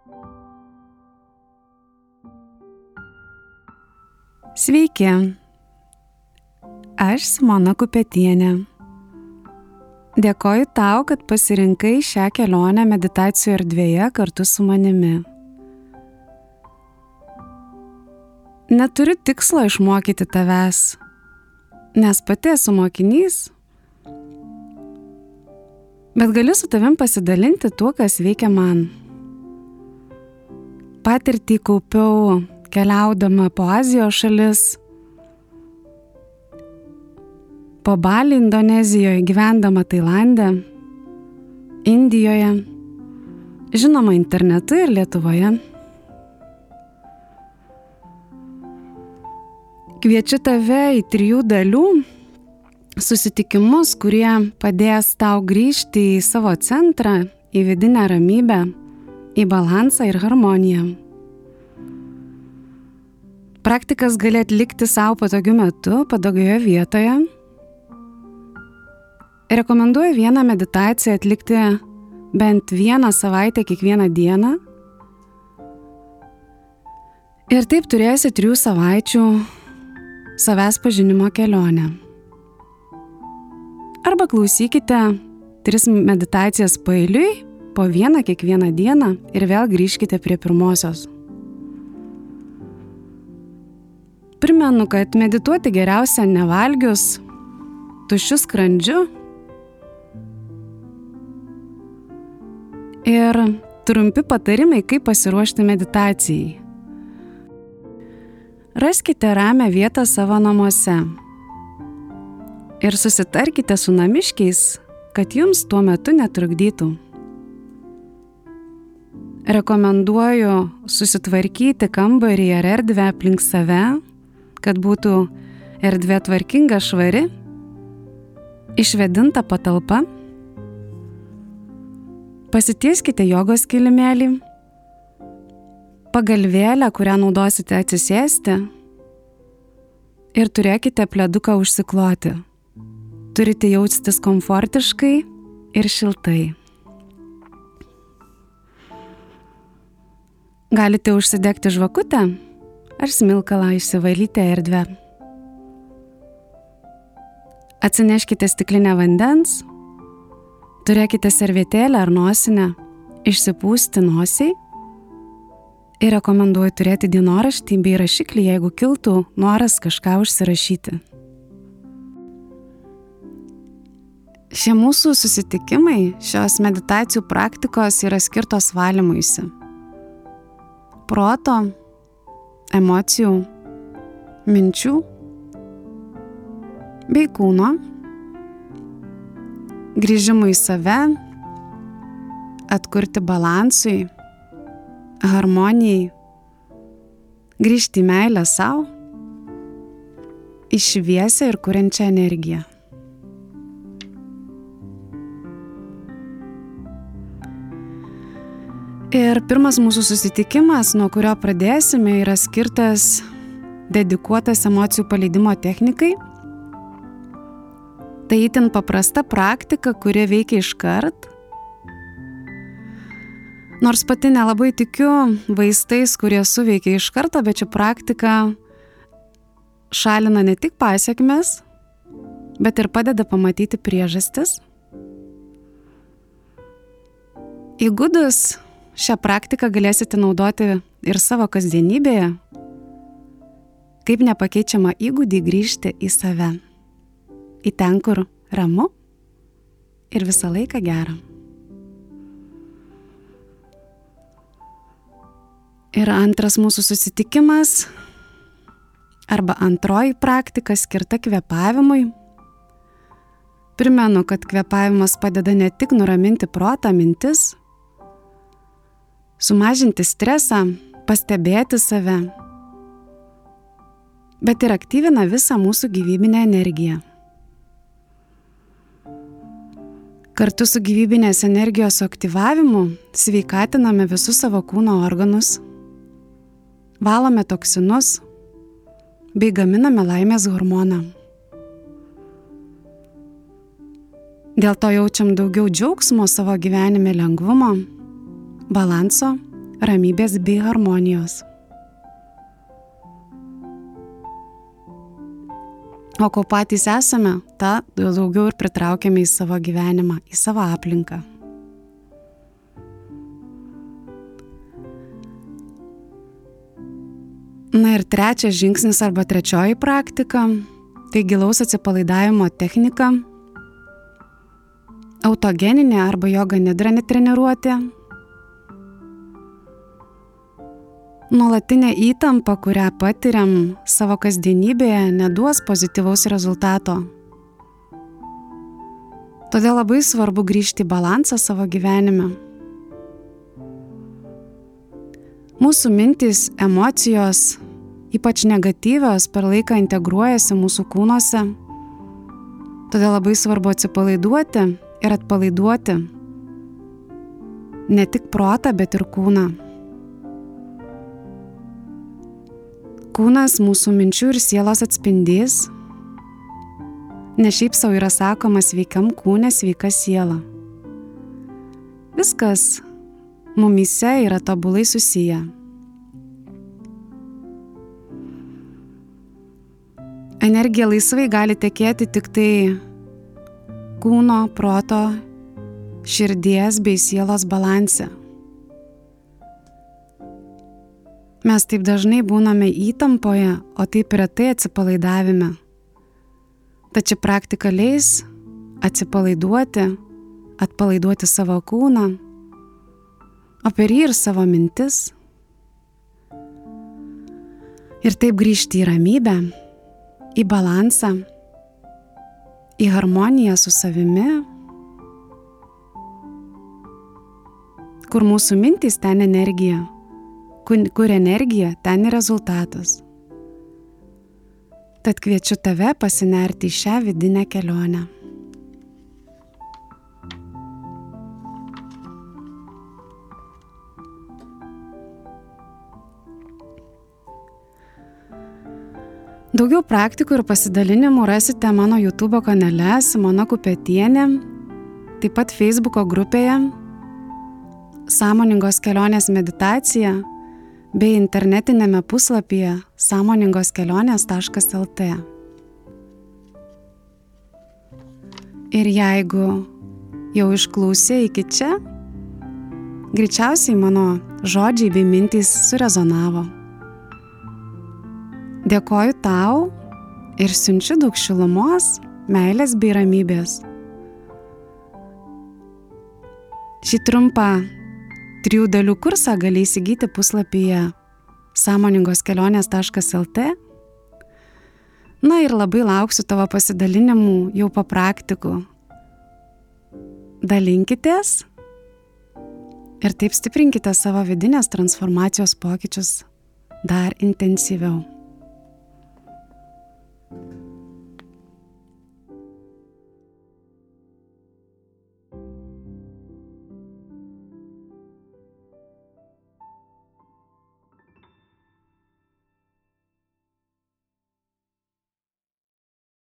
Sveiki, aš Simona Kupetienė. Dėkoju tau, kad pasirinkai šią kelionę meditacijų erdvėje kartu su manimi. Neturiu tikslo išmokyti tavęs, nes pati esu mokinys, bet galiu su tavim pasidalinti tuo, kas veikia man. Patirtį kaupiau keliaudama po Azijos šalis, po Balį Indonezijoje, gyvendama Tailande, Indijoje, žinoma internetu ir Lietuvoje. Kviečiu tave į 3 dalių susitikimus, kurie padės tau grįžti į savo centrą, į vidinę ramybę, į balansą ir harmoniją. Praktikas gali atlikti savo patogiu metu, patogioje vietoje. Rekomenduoju vieną meditaciją atlikti bent 1 savaitę kiekvieną dieną. Ir taip turėsi 3 savaičių savęs pažinimo kelionę. Arba klausykite 3 meditacijas paeiliui, po 1 kiekvieną dieną ir vėl grįžkite prie pirmosios. Primenu, kad medituoti geriausia nevalgius, tuščiu skrandžiu ir trumpi patarimai, kaip pasiruošti meditacijai. Raskite ramią vietą savo namuose ir susitarkite su namiškiais, kad jums tuo metu netrukdytų. Rekomenduoju susitvarkyti kambarį ar erdvę aplink save, kad būtų erdvė tvarkinga, švari, išvėdinta patalpa. Pasitieskite jogos kilimėlį, pagalvėlę, kurią naudosite atsisėsti ir turėkite pleduką užsikloti. Turite jaustis komfortiškai ir šiltai. Galite užsidegti žvakutę ar smilkalą, išsivalyti erdvę. Atsineškite stiklinę vandens, turėkite servetėlę ar nosinę, išsipūsti nosiai ir rekomenduoju turėti dienoraštį bei rašiklį, jeigu kiltų noras kažką užsirašyti. Šie mūsų susitikimai, šios meditacijų praktikos yra skirtos valymuisi. Proto, emocijų, minčių bei kūno, grįžimui į save, atkurti balansui, harmonijai, grįžti į meilę sau, į šviesią ir kuriančią energiją. Ir pirmas mūsų susitikimas, nuo kurio pradėsime, yra skirtas dedikuotas emocijų paleidimo technikai. Tai itin paprasta praktika, kuri veikia iškart. Nors pati nelabai tikiu vaistais, kurie suveikia iš karto, bet ši praktika šalina ne tik pasekmes, bet ir padeda pamatyti priežastis. Įgudus šią praktiką galėsite naudoti ir savo kasdienybėje, kaip nepakeičiamą įgūdį grįžti į save, į ten, kur ramu ir visą laiką gera. Ir antras mūsų susitikimas, arba antroji praktika skirta kvėpavimui. Primenu, kad kvėpavimas padeda ne tik nuraminti protą, mintis, sumažinti stresą, pastebėti save, bet ir aktyvina visą mūsų gyvybinę energiją. Kartu su gyvybinės energijos aktyvavimu sveikatiname visus savo kūno organus, valome toksinus bei gaminame laimės hormoną. Dėl to jaučiam daugiau džiaugsmo savo gyvenime, lengvumo, balanso ramybės bei harmonijos. O ko patys esame, tą daugiau ir pritraukiame į savo gyvenimą, į savo aplinką. Na ir trečias žingsnis arba trečioji praktika – tai gilaus atsipalaidavimo technika, autogeninė arba joga nidra treniruotė, nuolatinė įtampa, kurią patiriam savo kasdienybėje, neduos pozityvaus rezultato. Todėl labai svarbu grįžti į balansą savo gyvenime. Mūsų mintys, emocijos, ypač negatyvios, per laiką integruojasi mūsų kūnuose. Todėl labai svarbu atsipalaiduoti ir atpalaiduoti ne tik protą, bet ir kūną. Kūnas mūsų minčių ir sielos atspindys. Ne šiaip sau yra sakoma sveikam kūne, sveika siela. Viskas mumyse yra tobulai susiję. Energija laisvai gali tekėti tik tai kūno, proto, širdies bei sielos balanse. Mes taip dažnai būname įtampoje, o taip retai atsipalaidavime. Tačiau praktika leis atsipalaiduoti, atpalaiduoti savo kūną, o per jį ir savo mintis. Ir taip grįžti į ramybę, į balansą, į harmoniją su savimi, kur mūsų mintys, ten energija. Kur energija, ten ir rezultatas. Tad kviečiu tave pasinerti į šią vidinę kelionę. Daugiau praktikų ir pasidalinimų rasite mano YouTube kanale Simona Kupetienė, taip pat Facebooko grupėje Sąmoningos kelionės meditacija bei internetinėme puslapyje sąmoningoskelionės.lt. Ir jeigu jau išklausė iki čia, greičiausiai mano žodžiai bei mintys surezonavo. Dėkoju tau ir siunčiu daug šilumos, meilės bei ramybės. Šį trumpą 3 dalių kursą gali įsigyti puslapyje sąmoningoskelionės.lt. Na ir labai lauksiu tavo pasidalinimų jau po praktikų. Dalinkitės ir taip stiprinkite savo vidinės transformacijos pokyčius dar intensyviau.